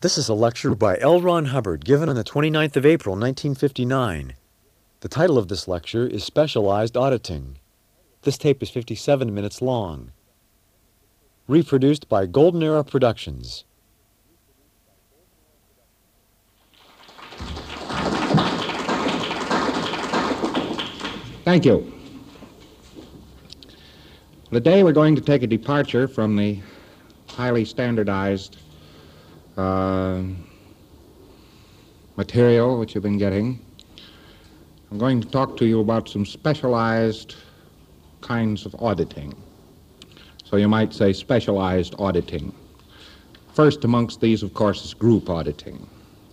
This is a lecture by L. Ron Hubbard given on the 29th of April, 1959. The title of this lecture is Specialized Auditing. This tape is 57 minutes long. Reproduced by Golden Era Productions. Thank you. Today we're going to take a departure from the highly standardized material which you've been getting. I'm going to talk to you about some specialized kinds of auditing. So you might say specialized auditing. First amongst these, of course, is group auditing.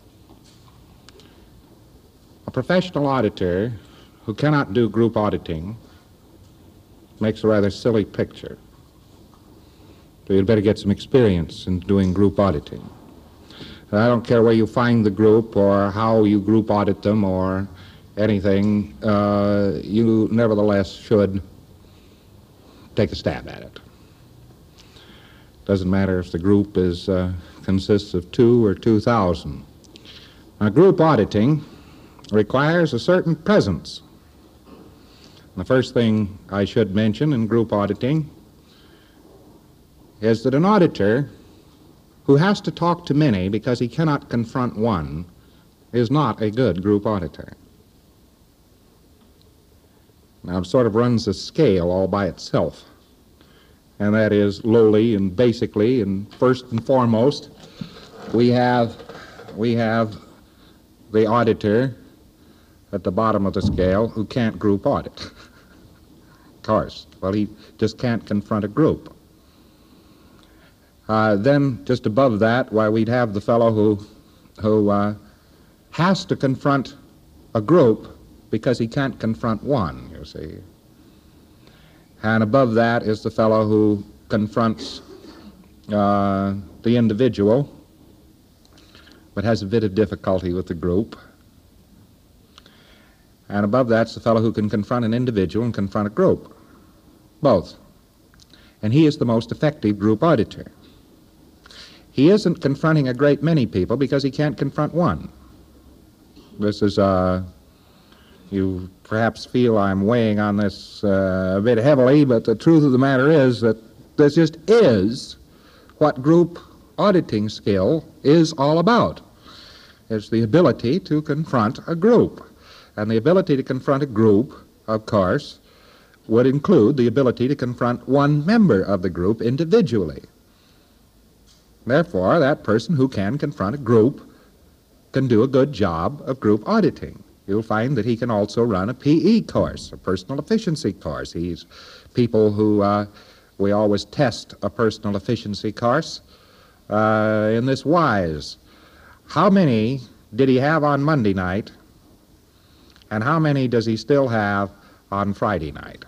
A professional auditor who cannot do group auditing makes a rather silly picture. So you'd better get some experience in doing group auditing. And I don't care where you find the group or how you group audit them or anything, you nevertheless should take a stab at it. Doesn't matter if the group consists of 2 or 2,000. Now, group auditing requires a certain presence. The first thing I should mention in group auditing is that an auditor who has to talk to many because he cannot confront one is not a good group auditor. Now, it sort of runs a scale all by itself, and that is lowly and basically, and first and foremost, we have the auditor at the bottom of the scale who can't group audit. Of course. Well, he just can't confront a group. Then, just above that, why, we'd have the fellow who has to confront a group because he can't confront one, you see. And above that is the fellow who confronts the individual but has a bit of difficulty with the group. And above that's the fellow who can confront an individual and confront a group. Both. And he is the most effective group auditor. He isn't confronting a great many people because he can't confront one. This is, you perhaps feel I'm weighing on this a bit heavily, but the truth of the matter is that this just is what group auditing skill is all about. It's the ability to confront a group. And the ability to confront a group, of course, would include the ability to confront one member of the group individually. Therefore, that person who can confront a group can do a good job of group auditing. You'll find that he can also run a PE course, a personal efficiency course. He's people who, we always test a personal efficiency course in this wise. How many did he have on Monday night, and how many does he still have on Friday night?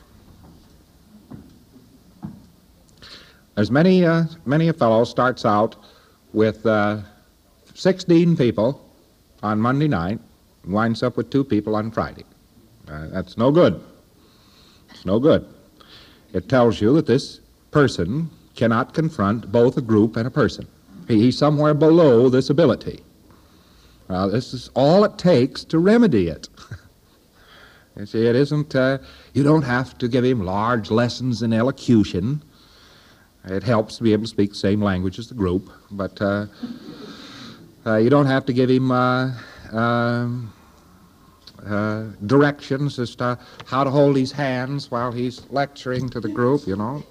There's many a fellow starts out with 16 people on Monday night and winds up with 2 people on Friday. That's no good. It's no good. It tells you that this person cannot confront both a group and a person. He's somewhere below this ability. This is all it takes to remedy it. You see, it isn't, you don't have to give him large lessons in elocution. It helps to be able to speak the same language as the group, but you don't have to give him directions as to how to hold his hands while he's lecturing to the group, you know.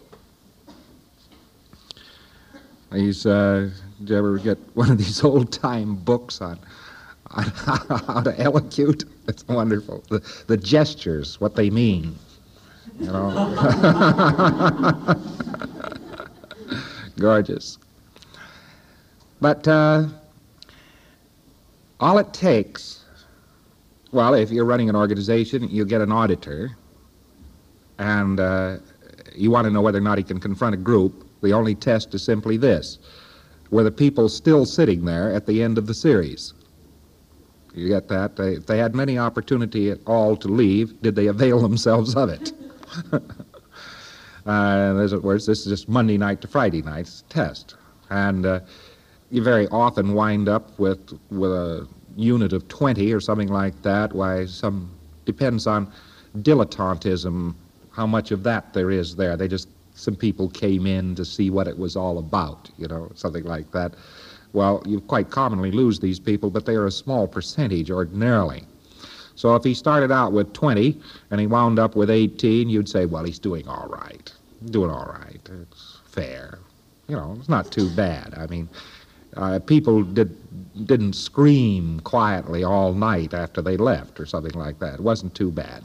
Did you ever get one of these old-time books on how to elocute? It's wonderful. The gestures, what they mean, you know. Gorgeous. But all it takes, well, if you're running an organization, you get an auditor, and you want to know whether or not he can confront a group. The only test is simply this: were the people still sitting there at the end of the series? You get that? If they had many opportunity at all to leave, did they avail themselves of it? In other words, this is just Monday night to Friday night's test. And you very often wind up with a unit of 20 or something like that. Why, depends on dilettantism, how much of that there is there. Some people came in to see what it was all about, something like that. Well, you quite commonly lose these people, but they are a small percentage ordinarily. So if he started out with 20 and he wound up with 18, you'd say, well, he's doing all right. Doing all right. It's fair. It's not too bad. I mean, people didn't scream quietly all night after they left or something like that. It wasn't too bad.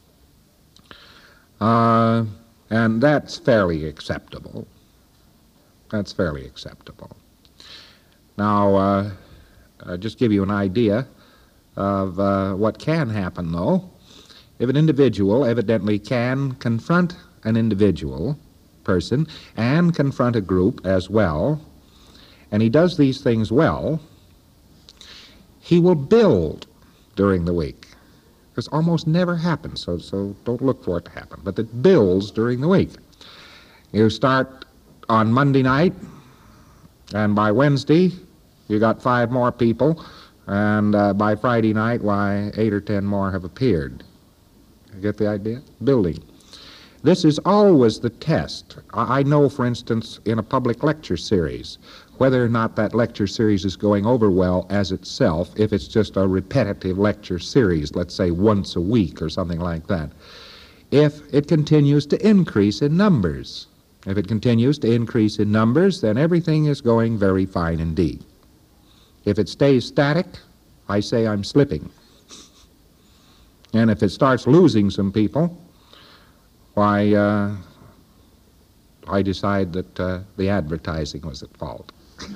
And that's fairly acceptable. That's fairly acceptable. Now, just give you an idea of what can happen, though. If an individual evidently can confront an individual person and confront a group as well, and he does these things well, he will build during the week. This almost never happens, so don't look for it to happen. But it builds during the week. You start on Monday night, and by Wednesday, you got 5 more people, and by Friday night, 8 or 10 more have appeared. You get the idea? Building. This is always the test. I know, for instance, in a public lecture series, whether or not that lecture series is going over well as itself, if it's just a repetitive lecture series, let's say once a week or something like that, if it continues to increase in numbers. If it continues to increase in numbers, then everything is going very fine indeed. If it stays static, I say I'm slipping. And if it starts losing some people, why, I decide that the advertising was at fault.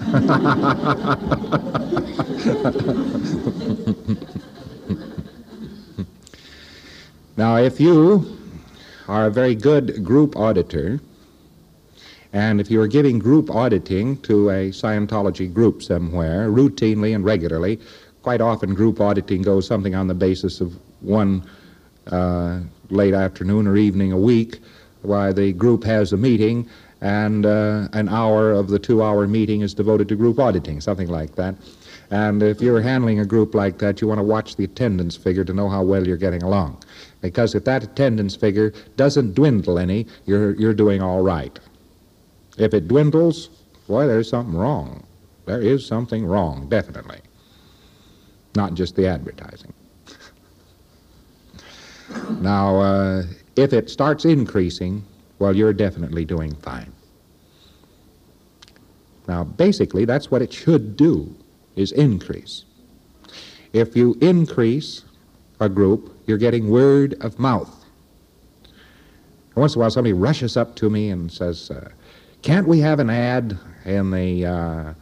Now, if you are a very good group auditor, and if you are giving group auditing to a Scientology group somewhere, routinely and regularly, quite often group auditing goes something on the basis of one late afternoon or evening a week, why the group has a meeting, and an hour of the 2-hour meeting is devoted to group auditing, something like that. And if you're handling a group like that, you want to watch the attendance figure to know how well you're getting along. Because if that attendance figure doesn't dwindle any, you're doing all right. If it dwindles, boy, there's something wrong. There is something wrong, definitely. Not just the advertising. Now, if it starts increasing, well, you're definitely doing fine. Now, basically, that's what it should do, is increase. If you increase a group, you're getting word of mouth. Once in a while, somebody rushes up to me and says, can't we have an ad in the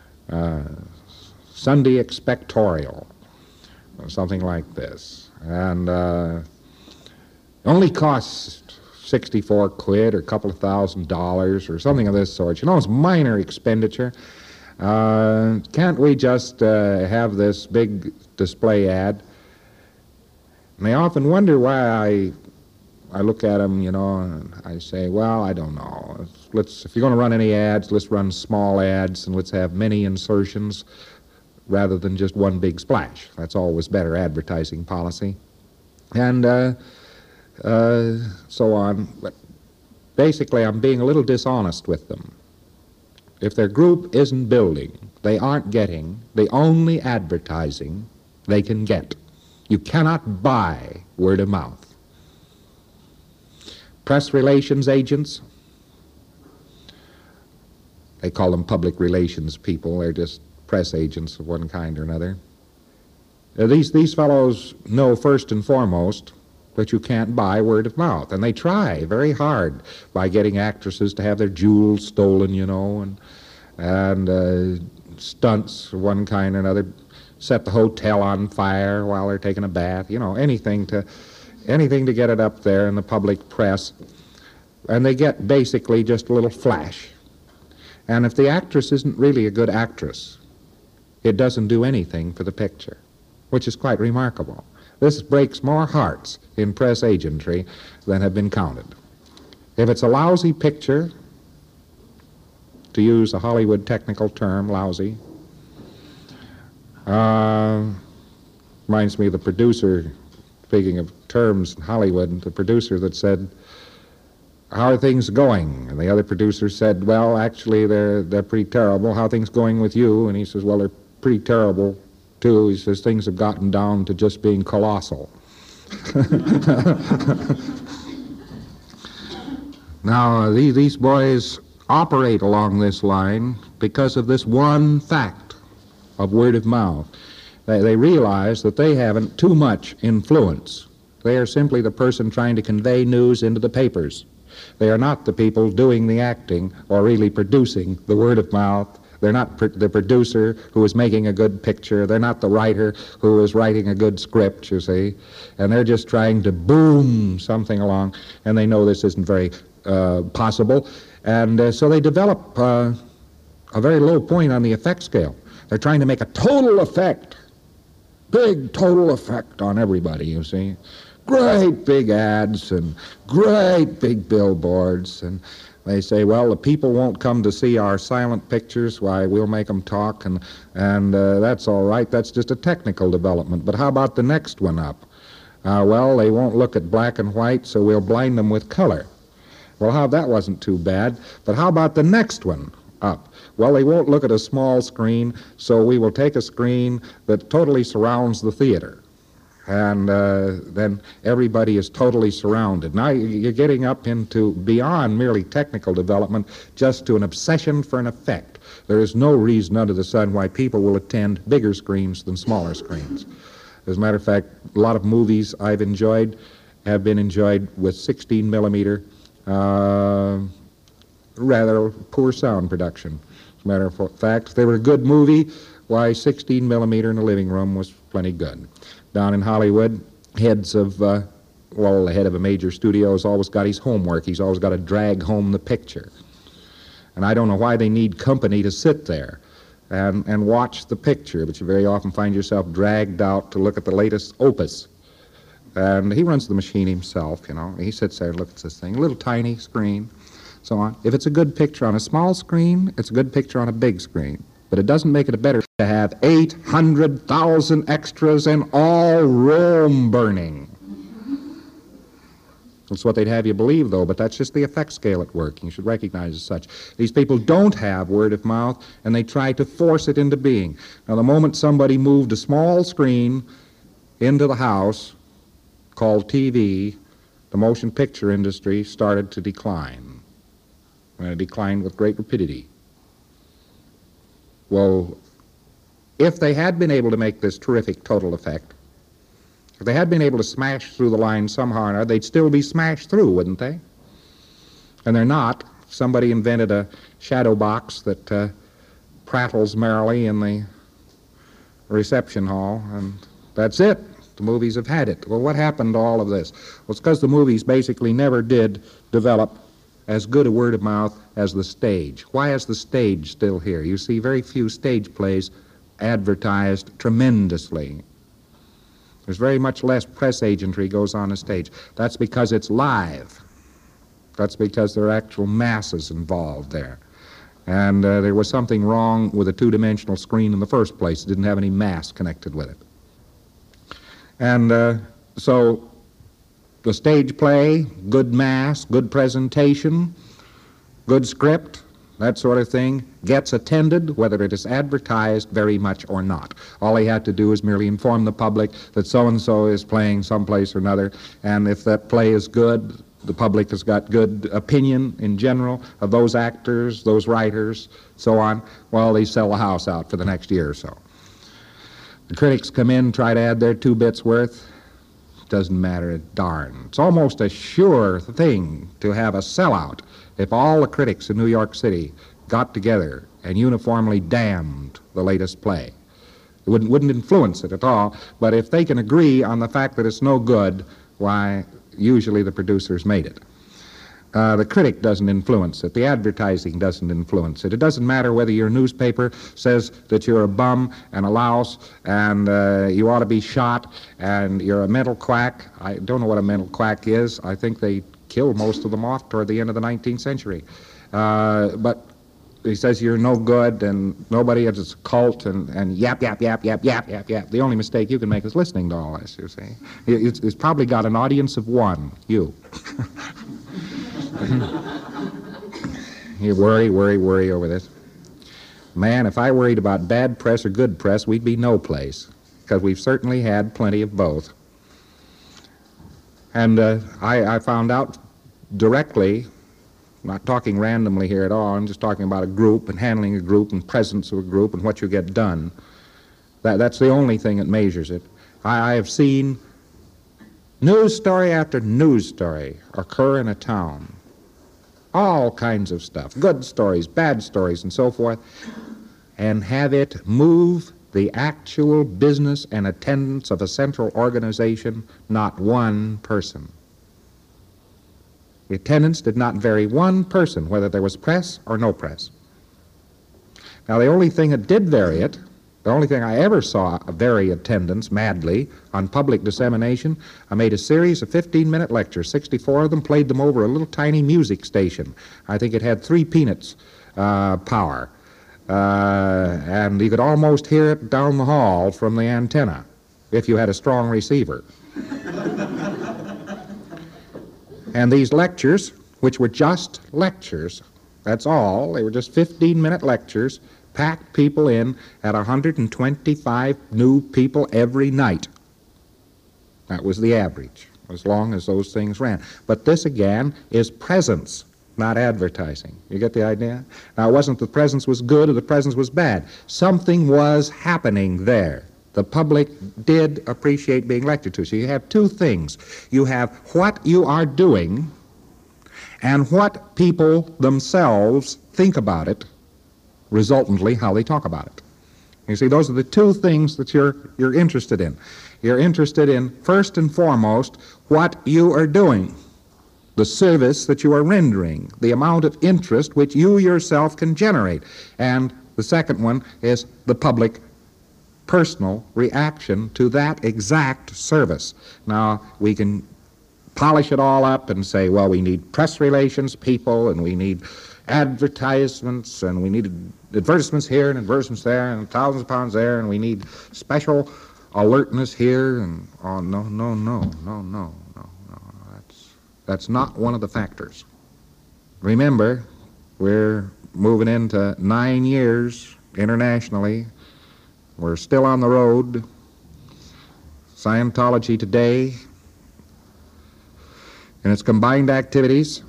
Sunday Expectorial, or something like this, and only costs 64 quid or a couple of $1,000 or something of this sort. It's minor expenditure. Can't we just have this big display ad? And they often wonder why I look at them, and I say, well, I don't know. If you're going to run any ads, let's run small ads, and let's have many insertions rather than just one big splash. That's always better advertising policy. And so on. But basically, I'm being a little dishonest with them. If their group isn't building, they aren't getting the only advertising they can get. You cannot buy word of mouth. Press relations agents, they call them public relations people. They're just press agents of one kind or another. These fellows know first and foremost that you can't buy word of mouth, and they try very hard by getting actresses to have their jewels stolen, and stunts of one kind or another, set the hotel on fire while they're taking a bath, anything to get it up there in the public press. And they get basically just a little flash. And if the actress isn't really a good actress, it doesn't do anything for the picture, which is quite remarkable. This breaks more hearts in press agentry than have been counted. If it's a lousy picture, to use a Hollywood technical term, lousy. Reminds me of the producer, speaking of terms in Hollywood, the producer that said, "How are things going?" And the other producer said, "Well, actually, they're pretty terrible. How are things going with you?" And he says, "Well, they're pretty terrible, too." He says, "Things have gotten down to just being colossal." Now, these boys operate along this line because of this one fact of word of mouth. They realize that they haven't too much influence. They are simply the person trying to convey news into the papers. They are not the people doing the acting or really producing the word of mouth. They're not the producer who is making a good picture. They're not the writer who is writing a good script, you see. And they're just trying to boom something along, and they know this isn't very possible. And so they develop a very low point on the effect scale. They're trying to make a total effect, big total effect on everybody, you see. Great big ads and great big billboards, and they say, well, the people won't come to see our silent pictures. Why, we'll make them talk, and that's all right. That's just a technical development. But how about the next one up? Well, they won't look at black and white, so we'll blind them with color. Well, that wasn't too bad. But how about the next one up? Well, they won't look at a small screen, so we will take a screen that totally surrounds the theater. And then everybody is totally surrounded. Now you're getting up into beyond merely technical development, just to an obsession for an effect. There is no reason under the sun why people will attend bigger screens than smaller screens. As a matter of fact, a lot of movies I've enjoyed have been enjoyed with 16 millimeter, rather poor sound production. As a matter of fact, if they were a good movie, why 16 millimeter in the living room was plenty good. Down in Hollywood, heads of, the head of a major studio has always got his homework. He's always got to drag home the picture. And I don't know why they need company to sit there and watch the picture, but you very often find yourself dragged out to look at the latest opus. And he runs the machine himself, you know. He sits there and looks at this thing, a little tiny screen, so on. If it's a good picture on a small screen, it's a good picture on a big screen. But it doesn't make it a better to have 800,000 extras and all Rome burning. That's what they'd have you believe, though, but that's just the effect scale at work. You should recognize as such. These people don't have word of mouth, and they try to force it into being. Now, the moment somebody moved a small screen into the house, called TV, the motion picture industry started to decline. And it declined with great rapidity. Well, if they had been able to make this terrific total effect, if they had been able to smash through the line somehow or another, they'd still be smashed through, wouldn't they? And they're not. Somebody invented a shadow box that prattles merrily in the reception hall, and that's it. The movies have had it. Well, what happened to all of this? Well, it's because the movies basically never did develop as good a word of mouth as the stage. Why is the stage still here? You see very few stage plays advertised tremendously. There's very much less press agentry goes on a stage. That's because it's live. That's because there are actual masses involved there. And there was something wrong with a two-dimensional screen in the first place. It didn't have any mass connected with it. And so the stage play, good mass, good presentation, good script, that sort of thing, gets attended whether it is advertised very much or not. All they have to do is merely inform the public that so-and-so is playing someplace or another, and if that play is good, the public has got good opinion in general of those actors, those writers, so on. Well, they sell the house out for the next year or so. The critics come in, try to add their 2 bits worth. Doesn't matter a darn. It's almost a sure thing to have a sellout if all the critics in New York City got together and uniformly damned the latest play. It wouldn't influence it at all, but if they can agree on the fact that it's no good, why, usually the producers made it. The critic doesn't influence it. The advertising doesn't influence it. It doesn't matter whether your newspaper says that you're a bum and a louse and you ought to be shot and you're a mental quack. I don't know what a mental quack is. I think they killed most of them off toward the end of the 19th century. But he says you're no good and nobody is a cult and yap, yap, yap, yap, yap, yap, yap. The only mistake you can make is listening to all this, you see. It's probably got an audience of one, you. You worry over this. Man, if I worried about bad press or good press, we'd be no place, because we've certainly had plenty of both. And I found out directly, not talking randomly here at all, I'm just talking about a group and handling a group and presence of a group and what you get done. That's the only thing that measures it. I have seen news story after news story occur in a town. All kinds of stuff, good stories, bad stories, and so forth, and have it move the actual business and attendance of a central organization, not one person. The attendance did not vary one person, whether there was press or no press. Now, the only thing that did vary it, the only thing I ever saw vary attendance madly on public dissemination, I made a series of 15-minute lectures, 64 of them, played them over a little tiny music station. I think it had 3 peanuts power. And you could almost hear it down the hall from the antenna if you had a strong receiver. And these lectures, which were just lectures, that's all, they were just 15-minute lectures, packed people in at 125 new people every night. That was the average, as long as those things ran. But this, again, is presence, not advertising. You get the idea? Now, it wasn't the presence was good or the presence was bad. Something was happening there. The public did appreciate being lectured to. So you have 2 things. You have what you are doing and what people themselves think about it, resultantly how they talk about it. You see, those are the 2 things that you're interested in. You're interested in, first and foremost, what you are doing, the service that you are rendering, the amount of interest which you yourself can generate. And the second one is the public personal reaction to that exact service. Now, we can polish it all up and say, well, we need press relations people, and we need advertisements, and we need advertisements here and advertisements there, and thousands of pounds there, and we need special alertness here, and oh, no. That's not one of the factors. Remember, we're moving into 9 years internationally. We're still on the road. Scientology today, in its combined activities,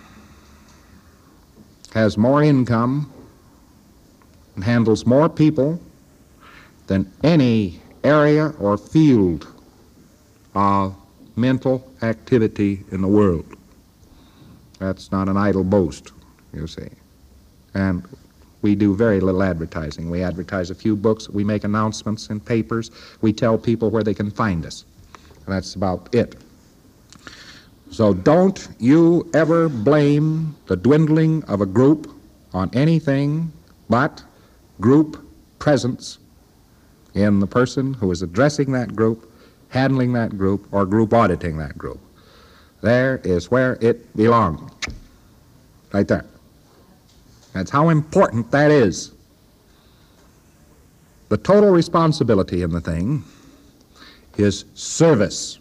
has more income and handles more people than any area or field of mental activity in the world. That's not an idle boast, you see. And we do very little advertising. We advertise a few books, we make announcements in papers, we tell people where they can find us. And that's about it. So don't you ever blame the dwindling of a group on anything but group presence in the person who is addressing that group, handling that group, or group auditing that group. There is where it belongs. Right there. That's how important that is. The total responsibility in the thing is service.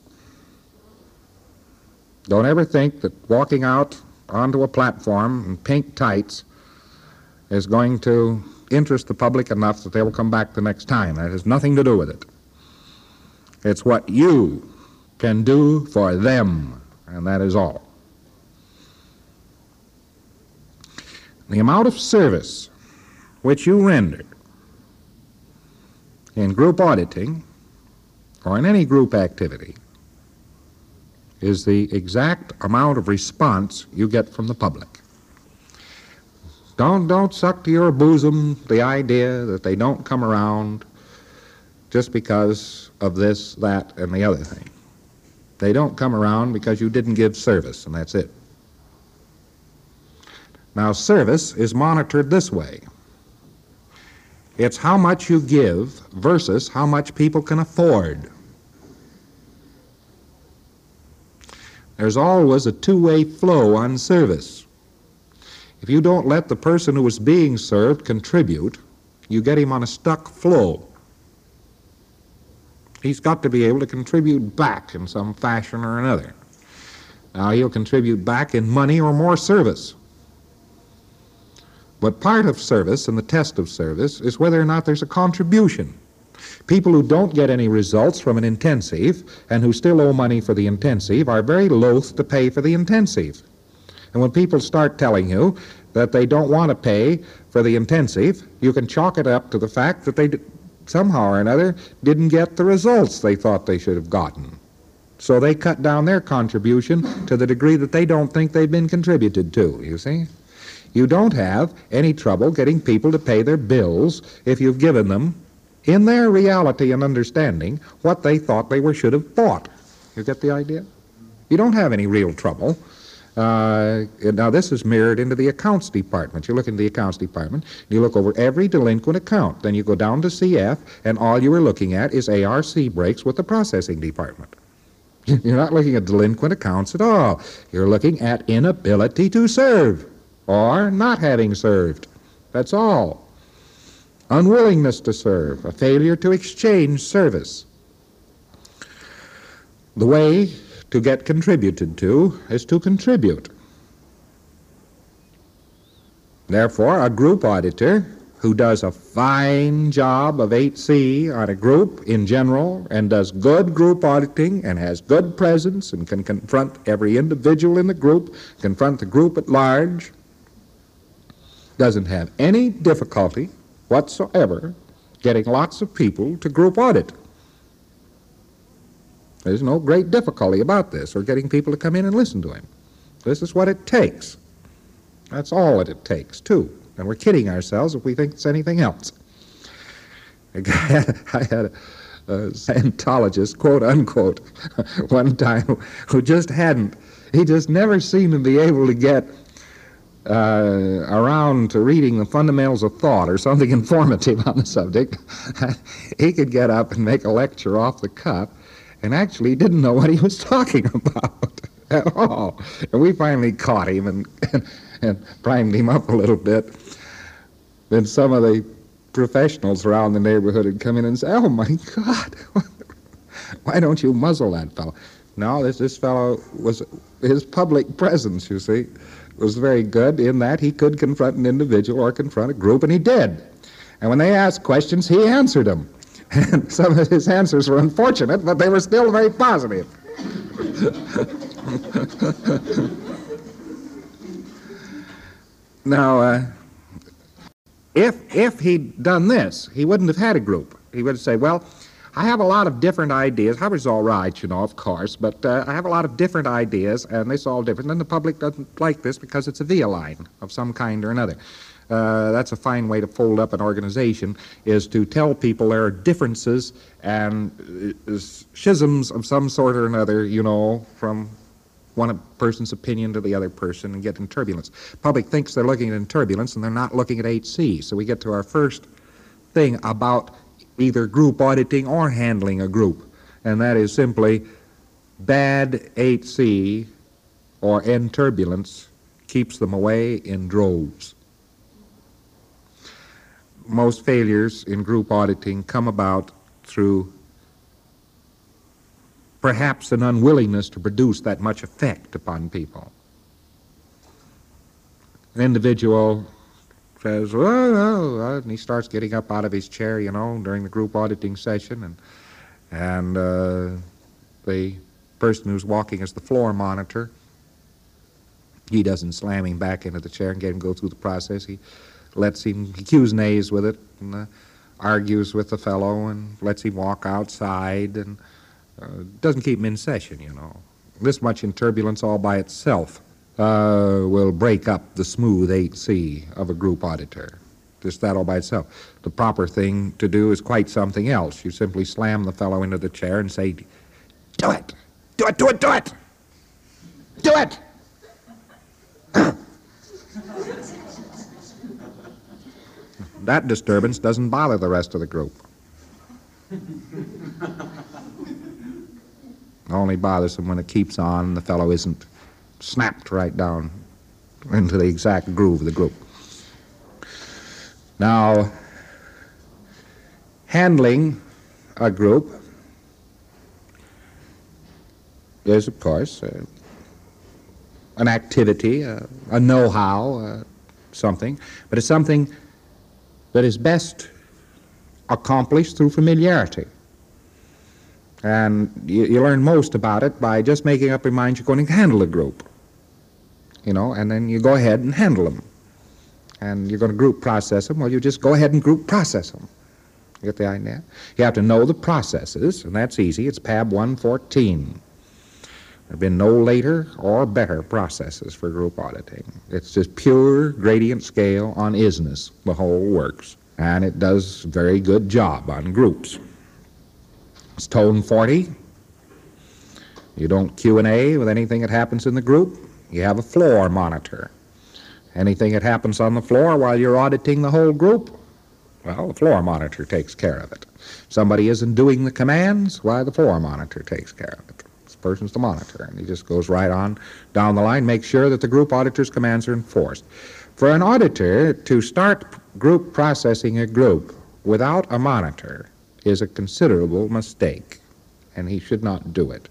Don't ever think that walking out onto a platform in pink tights is going to interest the public enough that they will come back the next time. That has nothing to do with it. It's what you can do for them, and that is all. The amount of service which you render in group auditing or in any group activity is the exact amount of response you get from the public. Don't suck to your bosom the idea that they don't come around just because of this, that, and the other thing. They don't come around because you didn't give service, and that's it. Now, service is monitored this way. It's how much you give versus how much people can afford. There's always a two-way flow on service. If you don't let the person who is being served contribute, you get him on a stuck flow. He's got to be able to contribute back in some fashion or another. Now, he'll contribute back in money or more service. But part of service and the test of service is whether or not there's a contribution. People who don't get any results from an intensive and who still owe money for the intensive are very loath to pay for the intensive. And when people start telling you that they don't want to pay for the intensive, you can chalk it up to the fact that they somehow or another didn't get the results they thought they should have gotten. So they cut down their contribution to the degree that they don't think they've been contributed to, you see? You don't have any trouble getting people to pay their bills if you've given them, in their reality and understanding, what they thought they should have bought. You get the idea? You don't have any real trouble. Now, this is mirrored into the accounts department. You look into the accounts department, you look over every delinquent account. Then you go down to CF, and all you are looking at is ARC breaks with the processing department. You're not looking at delinquent accounts at all. You're looking at inability to serve or not having served. That's all. Unwillingness to serve, a failure to exchange service. The way to get contributed to is to contribute. Therefore, a group auditor who does a fine job of 8C on a group in general and does good group auditing and has good presence and can confront every individual in the group, confront the group at large, doesn't have any difficulty whatsoever getting lots of people to group audit. There's no great difficulty about this or getting people to come in and listen to him. This is what it takes. That's all that it takes, too. And we're kidding ourselves if we think it's anything else. I had a Scientologist, quote unquote, one time who just he just never seemed to be able to get around to reading the fundamentals of thought or something informative on the subject. He could get up and make a lecture off the cuff and actually didn't know what he was talking about at all. And we finally caught him and primed him up a little bit. Then some of the professionals around the neighborhood had come in and said, "Oh, my God, why don't you muzzle that fellow?" No, this fellow his public presence, you see, was very good in that he could confront an individual or confront a group, and he did. And when they asked questions, he answered them. And some of his answers were unfortunate, but they were still very positive. Now, if he'd done this, he wouldn't have had a group. He would say, well, I have a lot of different ideas. Hubbard's all right, you know, of course, but I have a lot of different ideas, and they're all different, and the public doesn't like this because it's a via line of some kind or another. That's a fine way to fold up an organization, is to tell people there are differences and schisms of some sort or another, you know, from one person's opinion to the other person, and get in turbulence. Public thinks they're looking at turbulence, and they're not looking at 8C. So we get to our first thing about either group auditing or handling a group, and that is simply bad 8C or N turbulence keeps them away in droves. Most failures in group auditing come about through perhaps an unwillingness to produce that much effect upon people. An individual says, well, and he starts getting up out of his chair, you know, during the group auditing session, and the person who's walking as the floor monitor, he doesn't slam him back into the chair and get him go through the process. He lets him, he cues nays with it, and argues with the fellow, and lets him walk outside, and doesn't keep him in session, you know. This much in turbulence all by itself will break up the smooth 8C of a group auditor. Just that all by itself. The proper thing to do is quite something else. You simply slam the fellow into the chair and say, "Do it! Do it! Do it! Do it! Do it!" That disturbance doesn't bother the rest of the group. It only bothers them when it keeps on and the fellow isn't snapped right down. into the exact groove of the group. Now, handling a group is, of course, an activity, a know-how, something, but it's something that is best accomplished through familiarity. And you learn most about it by just making up your mind you're going to handle a group, and then you go ahead and handle them. And you're going to group process them, well, you just go ahead and group process them. You get the idea? You have to know the processes, and that's easy. It's PAB 114. There have been no later or better processes for group auditing. It's just pure gradient scale on isness. The whole works. And it does a very good job on groups. It's tone 40. You don't Q&A with anything that happens in the group. You have a floor monitor. Anything that happens on the floor while you're auditing the whole group, well, the floor monitor takes care of it. Somebody isn't doing the commands, why, the floor monitor takes care of it. This person's the monitor, and he just goes right on down the line, makes sure that the group auditor's commands are enforced. For an auditor to start group processing a group without a monitor is a considerable mistake, and he should not do it.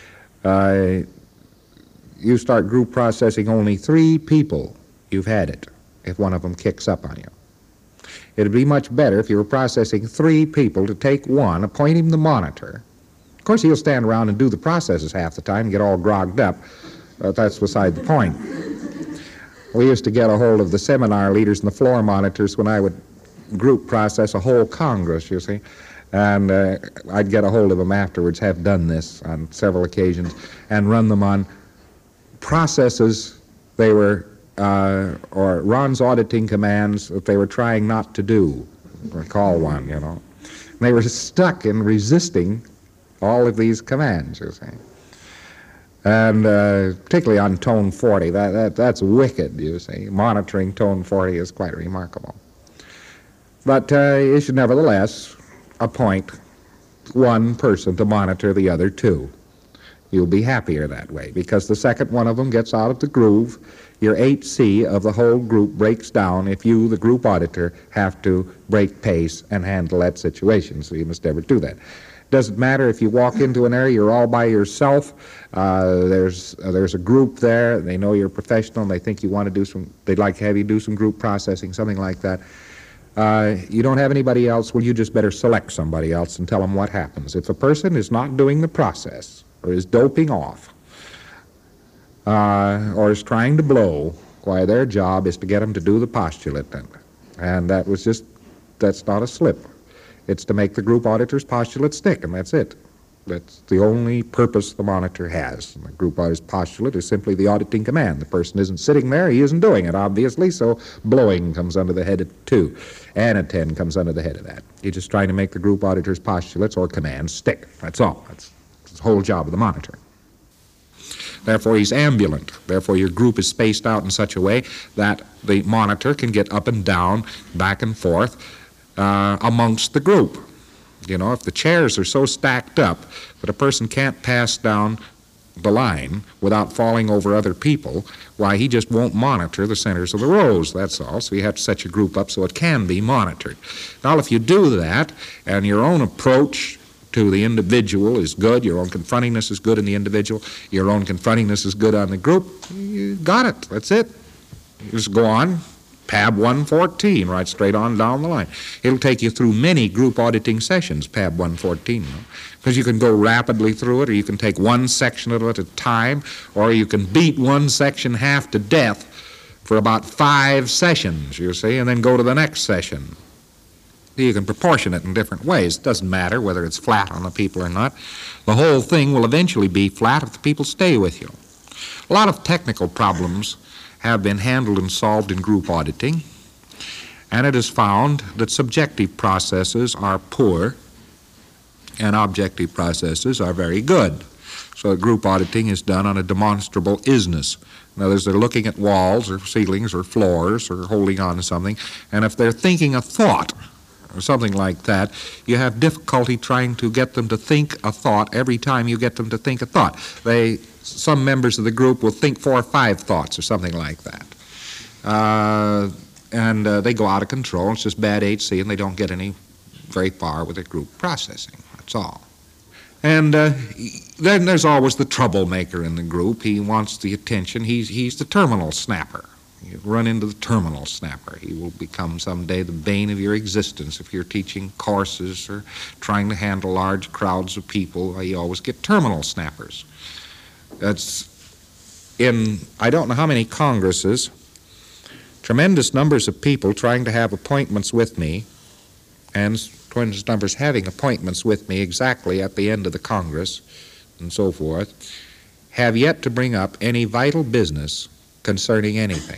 You start group processing only 3 people, you've had it, if one of them kicks up on you. It'd be much better if you were processing 3 people to take one, appoint him the monitor. Of course, he'll stand around and do the processes half the time and get all grogged up, but that's beside the point. We used to get a hold of the seminar leaders and the floor monitors when I would group process a whole Congress, you see. And I'd get a hold of them afterwards, have done this on several occasions, and run them on processes they were, or Ron's auditing commands that they were trying not to do. Recall one, And they were stuck in resisting all of these commands, you see. And particularly on tone 40, that's wicked, you see. Monitoring tone 40 is quite remarkable. But you should nevertheless appoint one person to monitor the other 2. You'll be happier that way, because the second one of them gets out of the groove, your 8C of the whole group breaks down if you, the group auditor, have to break pace and handle that situation, so you must never do that. Doesn't matter if you walk into an area, you're all by yourself, there's a group there, they know you're a professional, and they think you want to do they'd like to have you do some group processing, something like that. You don't have anybody else, well, you just better select somebody else and tell them what happens. If a person is not doing the process, or is doping off, or is trying to blow, why, their job is to get them to do the postulate then. And that's not a slip. It's to make the group auditor's postulate stick, and that's it. That's the only purpose the monitor has. And the group auditor's postulate is simply the auditing command. The person isn't sitting there, he isn't doing it, obviously, so blowing comes under the head of 2. And a 10 comes under the head of that. You're just trying to make the group auditor's postulates or commands stick. That's all. That's the whole job of the monitor. Therefore, he's ambulant. Therefore, your group is spaced out in such a way that the monitor can get up and down, back and forth, amongst the group. If the chairs are so stacked up that a person can't pass down the line without falling over other people, why, he just won't monitor the centers of the rows, that's all. So you have to set your group up so it can be monitored. Now, if you do that, and your own approach to the individual is good, your own confrontingness is good in the individual, your own confrontingness is good on the group, you got it, that's it. You just go on, PAB 114, right straight on down the line. It'll take you through many group auditing sessions, PAB 114, because you can go rapidly through it, or you can take one section of it at a time, or you can beat one section half to death for about 5 sessions, you see, and then go to the next session. You can proportion it in different ways. It doesn't matter whether it's flat on the people or not. The whole thing will eventually be flat if the people stay with you. A lot of technical problems have been handled and solved in group auditing, and it is found that subjective processes are poor and objective processes are very good. So group auditing is done on a demonstrable isness. In other words, they're looking at walls or ceilings or floors or holding on to something, and if they're thinking a thought or something like that, you have difficulty trying to get them to think a thought every time you get them to think a thought. Some members of the group will think 4 or 5 thoughts or something like that. and they go out of control. It's just bad HC, and they don't get any very far with their group processing. That's all. And then there's always the troublemaker in the group. He wants the attention. He's the terminal snapper. You run into the terminal snapper. He will become someday the bane of your existence if you're teaching courses or trying to handle large crowds of people. You always get terminal snappers. That's in, I don't know how many congresses, tremendous numbers of people trying to have appointments with me, and tremendous numbers having appointments with me exactly at the end of the Congress and so forth, have yet to bring up any vital business concerning anything.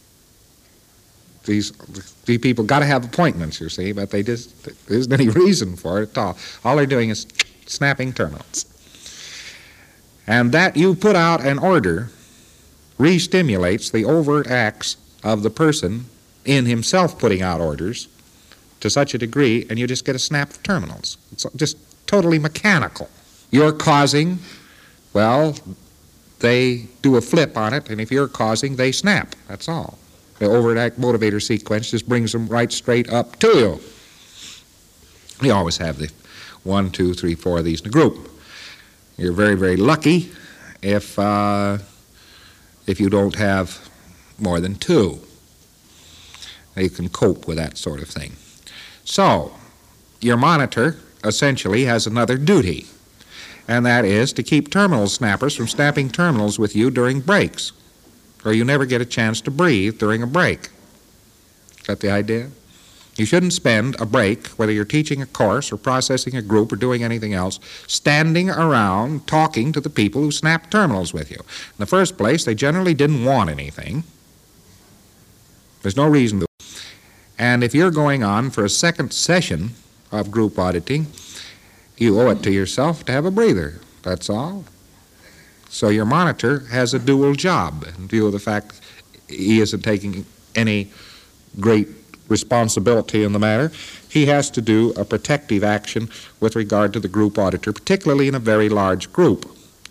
These people got to have appointments, you see, but there isn't any reason for it at all. All they're doing is snapping terminals. And that you put out an order re-stimulates the overt acts of the person in himself putting out orders to such a degree, and you just get a snap of terminals. It's just totally mechanical. You're causing, well, they do a flip on it, and if you're causing, they snap. That's all. The overt act motivator sequence just brings them right straight up to you. You always have the 1, 2, 3, 4 of these in a group. You're very, very lucky if you don't have more than 2. You can cope with that sort of thing. So, your monitor essentially has another duty, and that is to keep terminal snappers from snapping terminals with you during breaks, or you never get a chance to breathe during a break. Is that the idea? You shouldn't spend a break, whether you're teaching a course or processing a group or doing anything else, standing around talking to the people who snap terminals with you. In the first place, they generally didn't want anything. There's no reason to. And if you're going on for a second session of group auditing, you owe it to yourself to have a breather. That's all. So your monitor has a dual job in view of the fact he isn't taking any great responsibility in the matter. He has to do a protective action with regard to the group auditor, particularly in a very large group.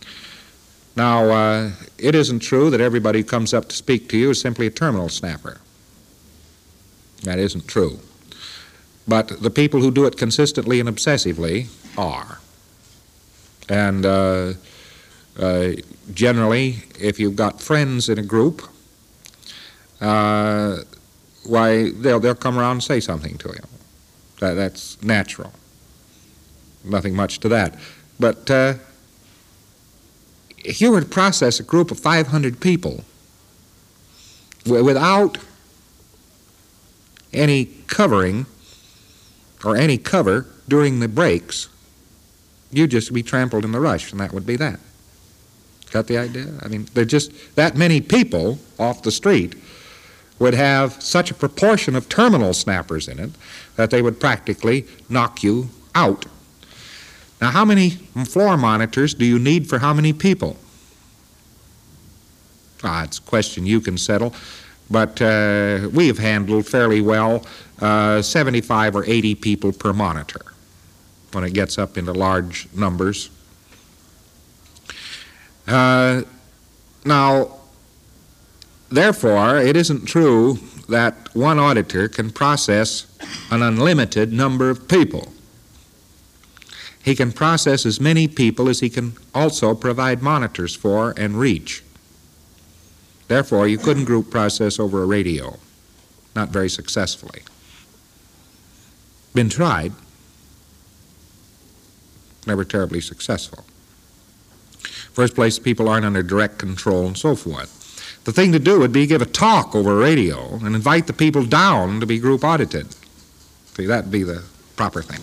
Now, it isn't true that everybody who comes up to speak to you is simply a terminal snapper. That isn't true. But the people who do it consistently and obsessively are. And generally, if you've got friends in a group, why, they'll come around and say something to you. That's natural. Nothing much to that. But if you were to process a group of 500 people without any covering or any cover during the breaks, you'd just be trampled in the rush, and that would be that. Got the idea? I mean, there just that many people off the street would have such a proportion of terminal snappers in it that they would practically knock you out. Now, how many floor monitors do you need for how many people? It's a question you can settle. But we have handled fairly well 75 or 80 people per monitor when it gets up into large numbers. Now, therefore, it isn't true that one auditor can process an unlimited number of people. He can process as many people as he can also provide monitors for and reach. Therefore, you couldn't group process over a radio, not very successfully. Been tried, never terribly successful. First place, people aren't under direct control and so forth. The thing to do would be give a talk over a radio and invite the people down to be group audited. See, that'd be the proper thing.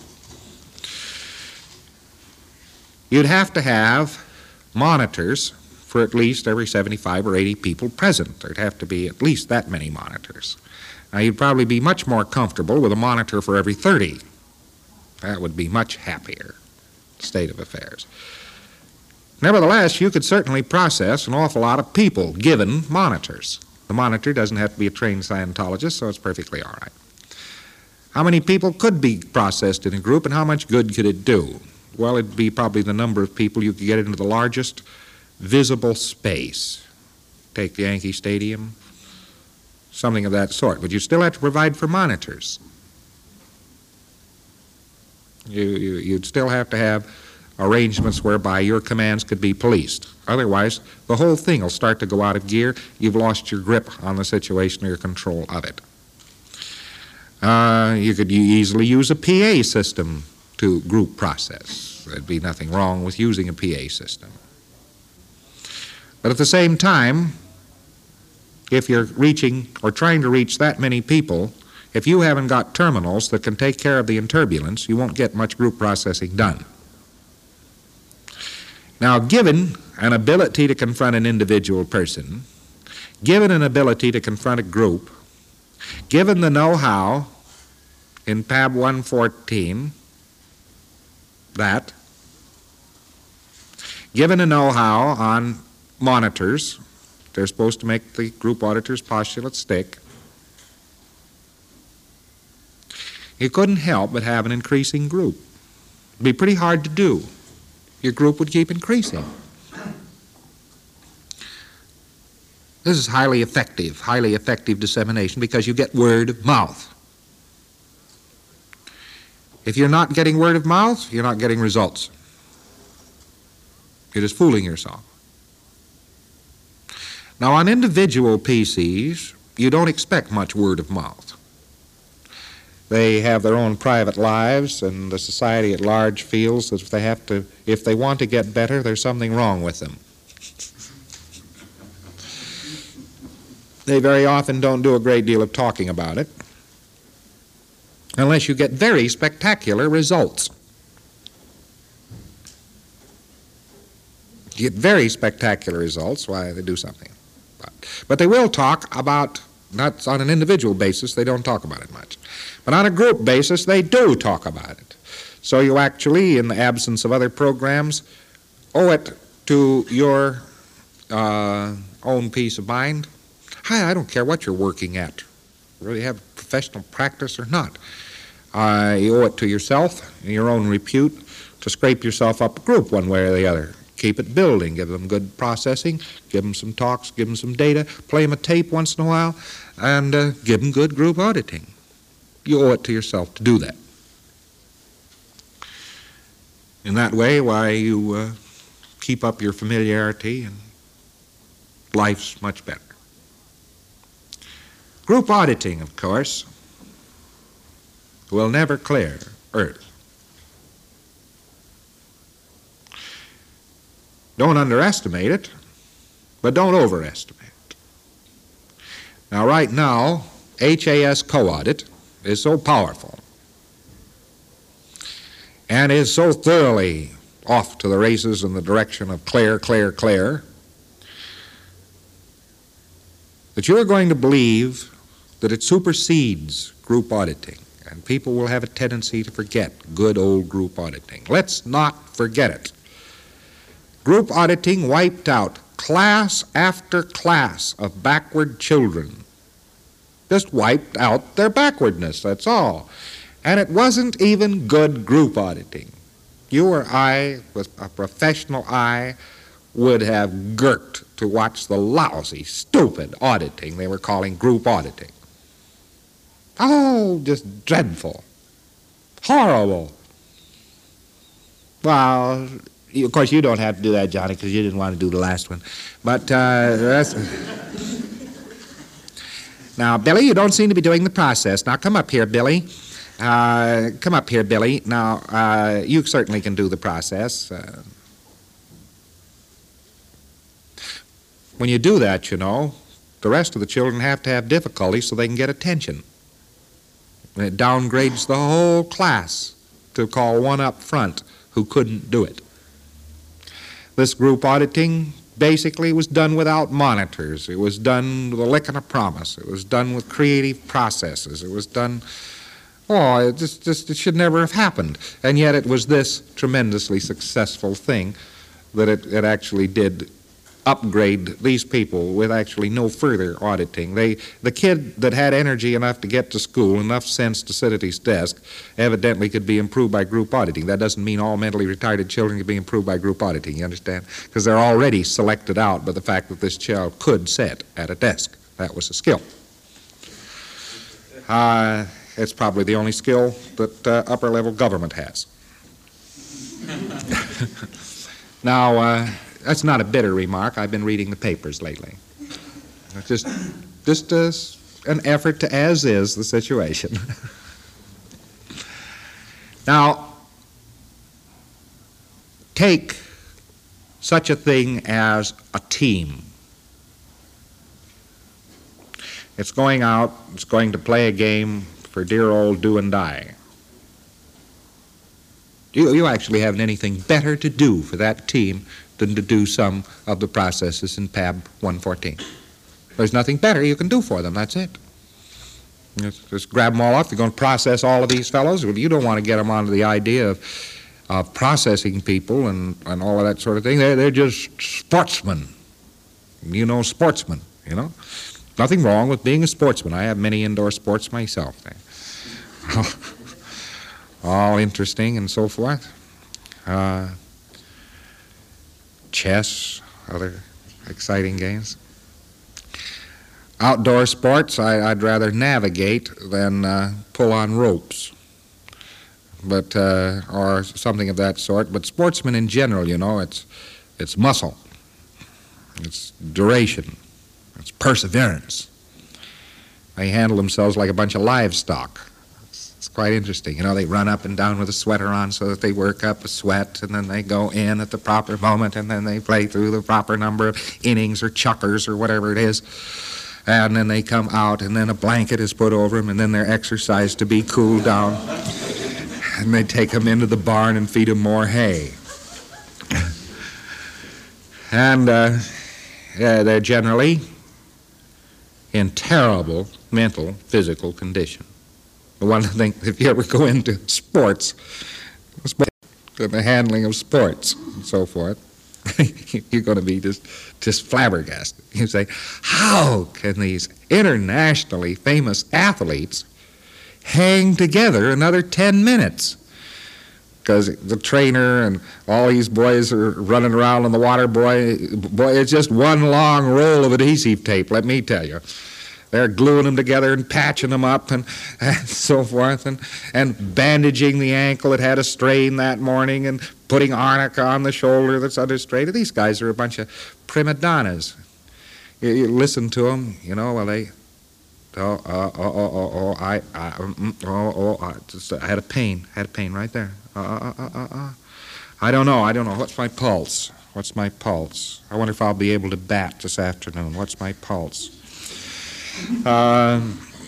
You'd have to have monitors for at least every 75 or 80 people present. There'd have to be at least that many monitors. Now, you'd probably be much more comfortable with a monitor for every 30. That would be much happier state of affairs. Nevertheless, you could certainly process an awful lot of people given monitors. The monitor doesn't have to be a trained Scientologist, so it's perfectly all right. How many people could be processed in a group, and how much good could it do? Well, it'd be probably the number of people you could get into the largest visible space. Take the Yankee Stadium, something of that sort. But you still have to provide for monitors. You'd still have to have arrangements whereby your commands could be policed. Otherwise, the whole thing will start to go out of gear. You've lost your grip on the situation or your control of it. You could easily use a PA system to group process. There'd be nothing wrong with using a PA system. But at the same time, if you're reaching or trying to reach that many people, if you haven't got terminals that can take care of the interbulance, you won't get much group processing done. Now, given an ability to confront an individual person, given an ability to confront a group, given the know-how in PAB 114, that, given a know-how on monitors, they're supposed to make the group auditor's postulates stick, you couldn't help but have an increasing group. It'd be pretty hard to do. Your group would keep increasing. This is highly effective dissemination because you get word of mouth. If you're not getting word of mouth, you're not getting results. You're just fooling yourself. Now, on individual PCs, you don't expect much word of mouth. They have their own private lives, and the society at large feels that if they want to get better, there's something wrong with them. They very often don't do a great deal of talking about it, unless you get very spectacular results. You get very spectacular results, why, they do something. But they will talk about, not on an individual basis, they don't talk about it much. But on a group basis, they do talk about it. So you actually, in the absence of other programs, owe it to your own peace of mind. I don't care what you're working at, whether you have professional practice or not. You owe it to yourself and your own repute to scrape yourself up a group one way or the other. Keep it building, give them good processing, give them some talks, give them some data, play them a tape once in a while, and give them good group auditing. You owe it to yourself to do that. In that way, why, you keep up your familiarity and life's much better. Group auditing, of course, will never clear Earth. Don't underestimate it, but don't overestimate it. Now, right now, HAS co-audit is so powerful and is so thoroughly off to the races in the direction of clear that you're going to believe that it supersedes group auditing, and people will have a tendency to forget good old group auditing. Let's not forget it. Group auditing wiped out class after class of backward children. Just wiped out their backwardness, that's all. And it wasn't even good group auditing. You or I, with a professional eye, would have gurked to watch the lousy, stupid auditing they were calling group auditing. Oh, just dreadful. Horrible. Well, of course, you don't have to do that, Johnny, because you didn't want to do the last one. But that's... Now, Billy, you don't seem to be doing the process. Now, come up here, Billy. Come up here, Billy. Now, you certainly can do the process. When you do that, you know, the rest of the children have to have difficulty so they can get attention. And it downgrades the whole class to call one up front who couldn't do it. This group auditing basically was done without monitors. It was done with a lick and a promise. It was done with creative processes. It was done, it should never have happened. And yet it was this tremendously successful thing that it actually did upgrade these people with actually no further auditing. The kid that had energy enough to get to school, enough sense to sit at his desk, evidently could be improved by group auditing. That doesn't mean all mentally retarded children can be improved by group auditing, you understand? Because they're already selected out by the fact that this child could sit at a desk. That was a skill. It's probably the only skill that upper-level government has. Now, that's not a bitter remark. I've been reading the papers lately. Just an effort to as-is the situation. Now, take such a thing as a team. It's going out, it's going to play a game for dear old do and die. You actually haven't anything better to do for that team than to do some of the processes in PAB 114. There's nothing better you can do for them, that's it. Just grab them all up, you're going to process all of these fellows. Well, you don't want to get them onto the idea of processing people and all of that sort of thing. They're just sportsmen. Sportsmen, Nothing wrong with being a sportsman. I have many indoor sports myself. All interesting and so forth. Chess, other exciting games. Outdoor sports, I'd rather navigate than pull on ropes, or something of that sort. But sportsmen in general, it's muscle, it's duration, it's perseverance. They handle themselves like a bunch of livestock. It's quite interesting. They run up and down with a sweater on so that they work up a sweat, and then they go in at the proper moment, and then they play through the proper number of innings or chukkers or whatever it is. And then they come out, and then a blanket is put over them, and then they're exercised to be cooled down. And they take them into the barn and feed them more hay. And they're generally in terrible mental, physical condition. The one thing, if you ever go into sports, the handling of sports and so forth, you're going to be just flabbergasted. You say, how can these internationally famous athletes hang together another 10 minutes? Because the trainer and all these boys are running around on the water, boy, it's just one long roll of adhesive tape, let me tell you. They're gluing them together and patching them up and so forth, and bandaging the ankle that had a strain that morning and putting arnica on the shoulder that's under strain. These guys are a bunch of prima donnas. You listen to them, while they, I had a pain right there. I don't know. What's my pulse? I wonder if I'll be able to bat this afternoon. What's my pulse? They're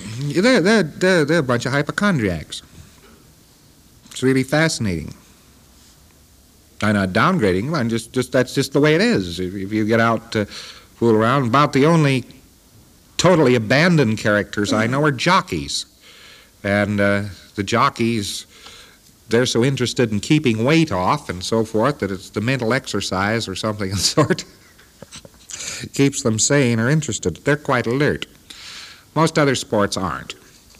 a bunch of hypochondriacs. It's really fascinating. I'm not downgrading them. That's just the way it is. If you get out to fool around, about the only totally abandoned characters I know are jockeys. And the jockeys, they're so interested in keeping weight off and so forth that it's the mental exercise or something of the sort keeps them sane or interested. They're quite alert. Most other sports aren't.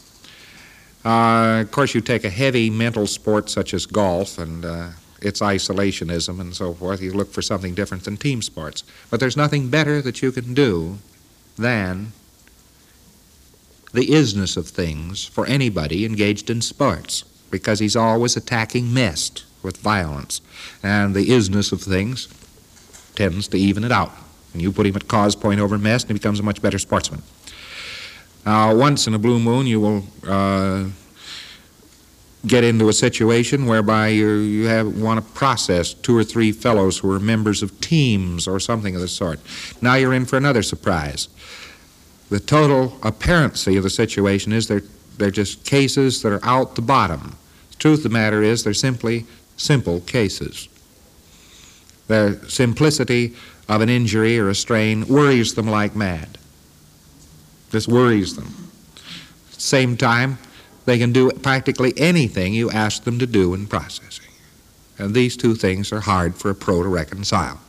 Of course, you take a heavy mental sport such as golf and its isolationism and so forth, you look for something different than team sports. But there's nothing better that you can do than the isness of things for anybody engaged in sports, because he's always attacking mist with violence. And the isness of things tends to even it out. And you put him at cause point over mist, and he becomes a much better sportsman. Once in a blue moon, you will get into a situation whereby you want to process 2 or 3 fellows who are members of teams or something of the sort. Now you're in for another surprise. The total apparency of the situation is they're just cases that are out the bottom. The truth of the matter is they're simply simple cases. Their simplicity of an injury or a strain worries them like mad. Just worries them. At the same time, they can do practically anything you ask them to do in processing. And these two things are hard for a pro to reconcile.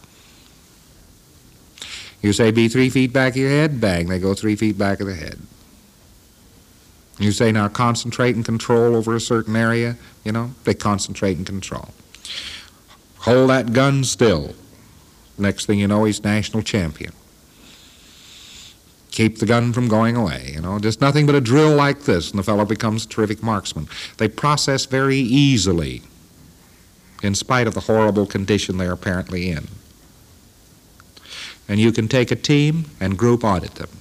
You say, be 3 feet back of your head, bang, they go 3 feet back of the head. You say, now concentrate and control over a certain area, they concentrate and control. Hold that gun still. Next thing you know, he's national champion. keep the gun from going away, just nothing but a drill like this, and the fellow becomes a terrific marksman. They process very easily, in spite of the horrible condition they're apparently in. And you can take a team and group audit them.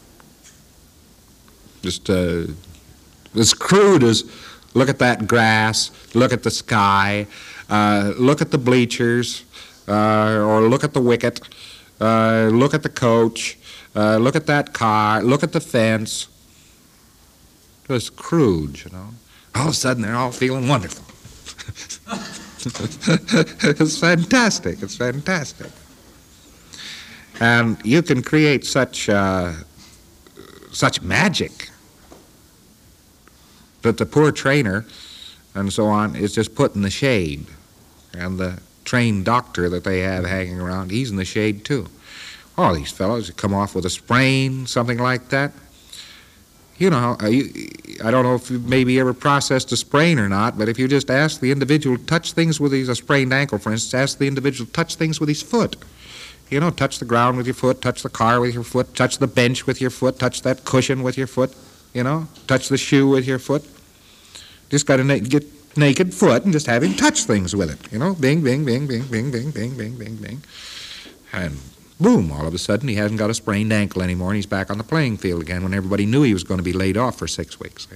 Just as crude as look at that grass, look at the sky, look at the bleachers, or look at the wicket, look at the coach, look at that car, look at the fence. Just crude, All of a sudden, they're all feeling wonderful. It's fantastic. It's fantastic. And you can create such magic that the poor trainer and so on is just put in the shade. And the trained doctor that they have hanging around, he's in the shade too. All these fellows come off with a sprain, something like that. I don't know if you've maybe ever processed a sprain or not, but if you just ask the individual to touch things with a sprained ankle, for instance, ask the individual to touch things with his foot. Touch the ground with your foot, touch the car with your foot, touch the bench with your foot, touch that cushion with your foot, touch the shoe with your foot. Just got to get naked foot and just have him touch things with it, bing, bing, bing, bing, bing, bing, bing, bing, bing, bing. And boom, all of a sudden he hasn't got a sprained ankle anymore and he's back on the playing field again when everybody knew he was going to be laid off for 6 weeks.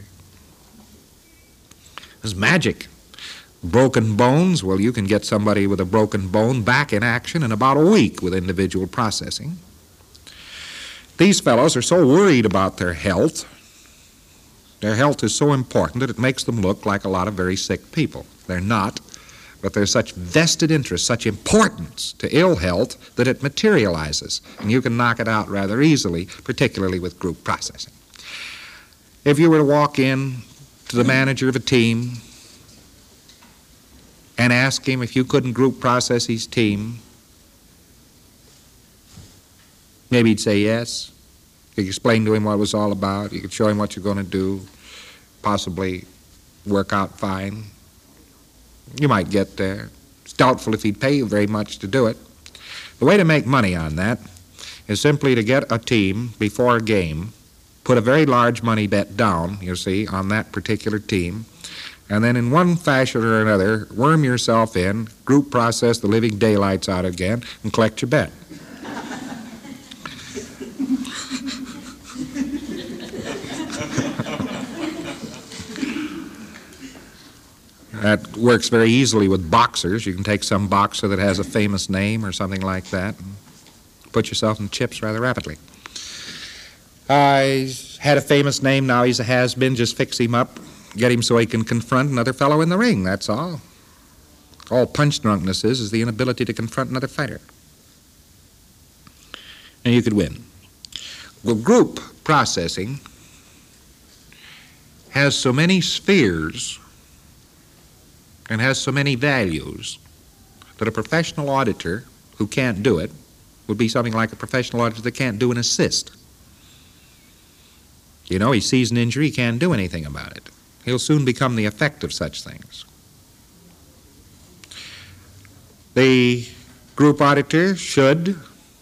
It's magic. Broken bones, well, you can get somebody with a broken bone back in action in about a week with individual processing. These fellows are so worried about their health. Their health is so important that it makes them look like a lot of very sick people. They're not, but there's such vested interest, such importance to ill health that it materializes, and you can knock it out rather easily, particularly with group processing. If you were to walk in to the manager of a team and ask him if you couldn't group process his team, maybe he'd say yes. You could explain to him what it was all about. You could show him what you're going to do, possibly work out fine. You might get there. It's doubtful if he'd pay you very much to do it. The way to make money on that is simply to get a team before a game, put a very large money bet down, you see, on that particular team, and then in one fashion or another, worm yourself in, group process the living daylights out again, and collect your bet. That works very easily with boxers. You can take some boxer that has a famous name or something like that and put yourself in chips rather rapidly. He's had a famous name, now he's a has-been. Just fix him up, get him so he can confront another fellow in the ring, that's all. All punch drunkenness is the inability to confront another fighter. And you could win. Well, group processing has so many spheres and has so many values that a professional auditor who can't do it would be something like a professional auditor that can't do an assist. He sees an injury, he can't do anything about it. He'll soon become the effect of such things. The group auditor should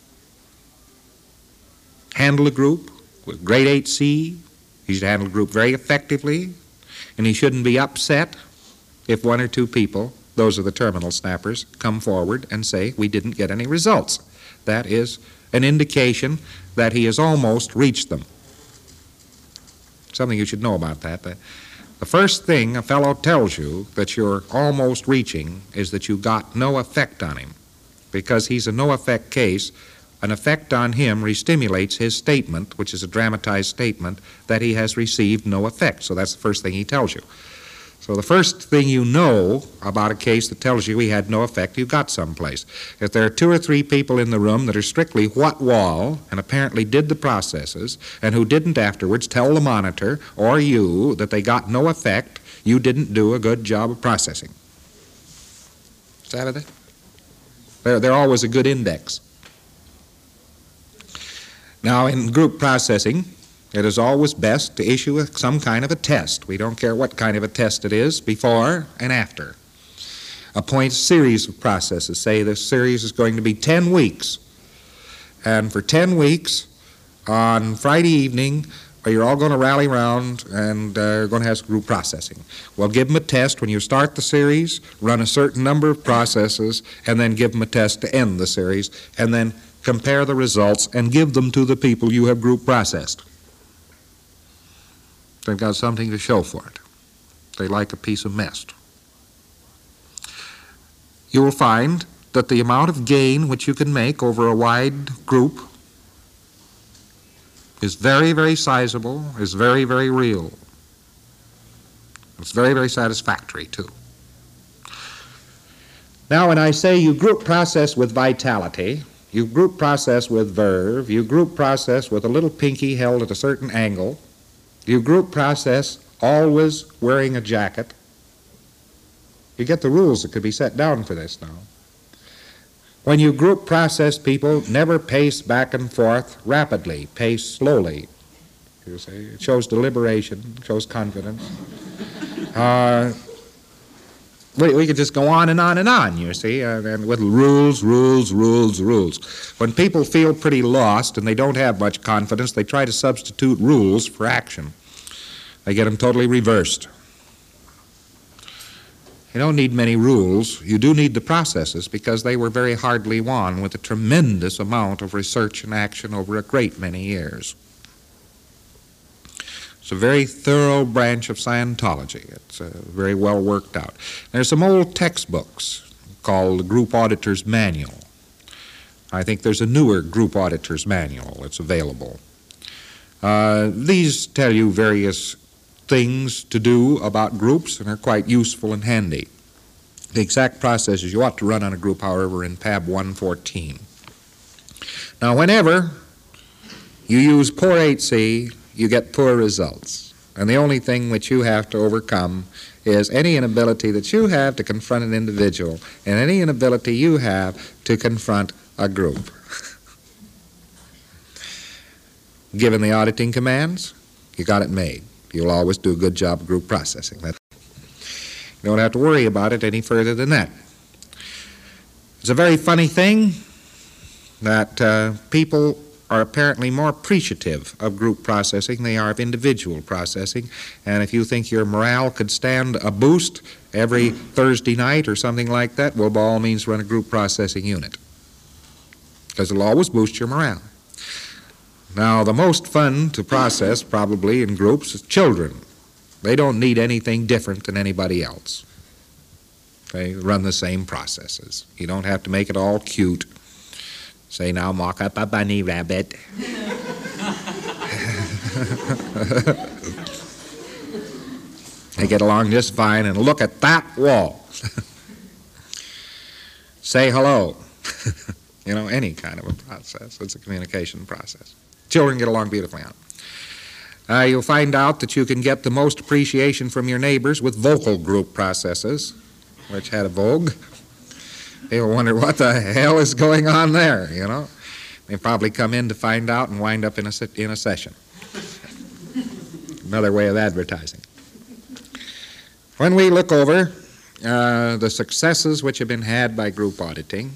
handle a group with grade 8C. He should handle a group very effectively, and he shouldn't be upset if one or two people, those are the terminal snappers, come forward and say, we didn't get any results. That is an indication that he has almost reached them. Something you should know about that. The first thing a fellow tells you that you're almost reaching is that you got no effect on him. Because he's a no-effect case, an effect on him restimulates his statement, which is a dramatized statement, that he has received no effect. So that's the first thing he tells you. So the first thing you know about a case that tells you he had no effect, you got someplace. If there are 2 or 3 people in the room that are strictly what wall and apparently did the processes and who didn't afterwards tell the monitor or you that they got no effect, you didn't do a good job of processing. Is that it? They're always a good index. Now in group processing, it is always best to issue some kind of a test. We don't care what kind of a test it is, before and after. Appoint a series of processes. Say this series is going to be 10 weeks. And for 10 weeks, on Friday evening, you're all going to rally around and going to have group processing. Well, give them a test when you start the series, run a certain number of processes, and then give them a test to end the series, and then compare the results and give them to the people you have group processed. They've got something to show for it. They like a piece of mist. You will find that the amount of gain which you can make over a wide group is very, very sizable, is very, very real. It's very, very satisfactory, too. Now, when I say you group process with vitality, you group process with verve, you group process with a little pinky held at a certain angle, you group process always wearing a jacket, you get the rules that could be set down for this now. When you group process people, never pace back and forth rapidly, pace slowly. You see, it shows deliberation, it shows confidence. We could just go on and on and on, you see, and with rules. When people feel pretty lost and they don't have much confidence, they try to substitute rules for action. They get them totally reversed. You don't need many rules. You do need the processes because they were very hardly won with a tremendous amount of research and action over a great many years. It's a very thorough branch of Scientology. It's very well worked out. There's some old textbooks called the Group Auditor's Manual. I think there's a newer Group Auditor's Manual that's available. These tell you various things to do about groups and are quite useful and handy. The exact processes you ought to run on a group, however, in PAB 114. Now, whenever you use poor 8C, you get poor results. And the only thing which you have to overcome is any inability that you have to confront an individual and any inability you have to confront a group. Given the auditing commands, you got it made. You'll always do a good job of group processing. You don't have to worry about it any further than that. It's a very funny thing that people are apparently more appreciative of group processing than they are of individual processing. And if you think your morale could stand a boost every Thursday night or something like that, well, by all means, run a group processing unit, because it'll always boost your morale. Now, the most fun to process, probably, in groups is children. They don't need anything different than anybody else. They run the same processes. You don't have to make it all cute. Say, now, mock up a bunny rabbit. They get along just fine, and look at that wall. Say hello. You know, any kind of a process. It's a communication process. Children get along beautifully on it. You'll find out that you can get the most appreciation from your neighbors with vocal group processes, which had a vogue. They'll wonder what the hell is going on there, you know. They probably come in to find out and wind up in a session. Another way of advertising. When we look over the successes which have been had by group auditing,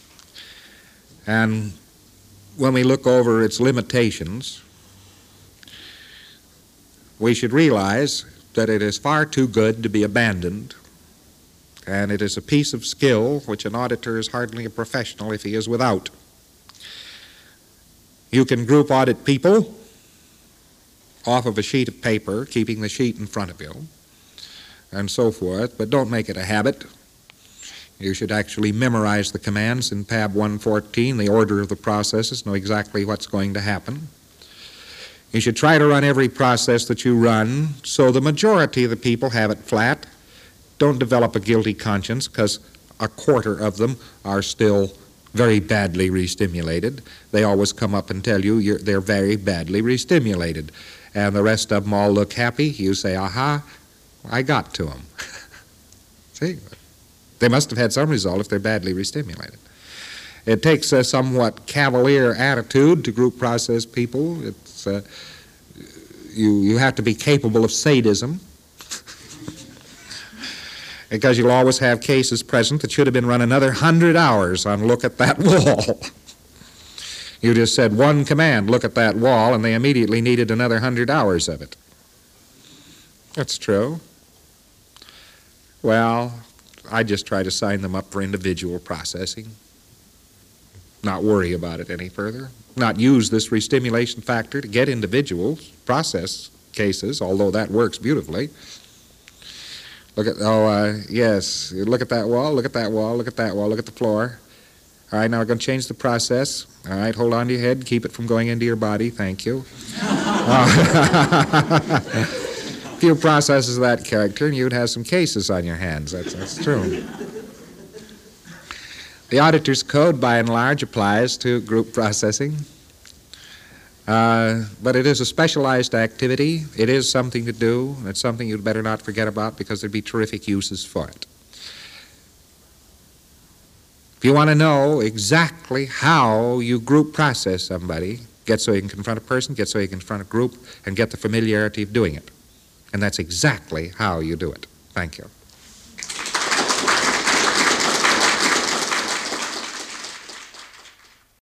and when we look over its limitations, we should realize that it is far too good to be abandoned, and it is a piece of skill which an auditor is hardly a professional if he is without. You can group audit people off of a sheet of paper, keeping the sheet in front of you, and so forth, but don't make it a habit. You should actually memorize the commands in PAB 114, the order of the processes, know exactly what's going to happen. You should try to run every process that you run so the majority of the people have it flat. Don't develop a guilty conscience, because a quarter of them are still very badly restimulated. They always come up and tell you they're very badly restimulated. And the rest of them all look happy. You say, aha, I got to them. See? They must have had some result if they're badly restimulated. It takes a somewhat cavalier attitude to group process people. It's you have to be capable of sadism, because you'll always have cases present that should have been run another 100 hours on look at that wall. You just said one command, look at that wall, and they immediately needed another 100 hours of it. That's true. Well, I just try to sign them up for individual processing. Not worry about it any further. Not use this restimulation factor to get individuals, process cases, although that works beautifully. Look at, yes, look at that wall, look at that wall, look at that wall, look at the floor. All right, now we're going to change the process. All right, hold on to your head, keep it from going into your body, thank you. A few processes of that character, and you'd have some cases on your hands, that's true. The auditor's code, by and large, applies to group processing. But it is a specialized activity. It is something to do. It's something you'd better not forget about because there'd be terrific uses for it. If you want to know exactly how you group process somebody, get so you can confront a person, get so you can confront a group, and get the familiarity of doing it. And that's exactly how you do it. Thank you.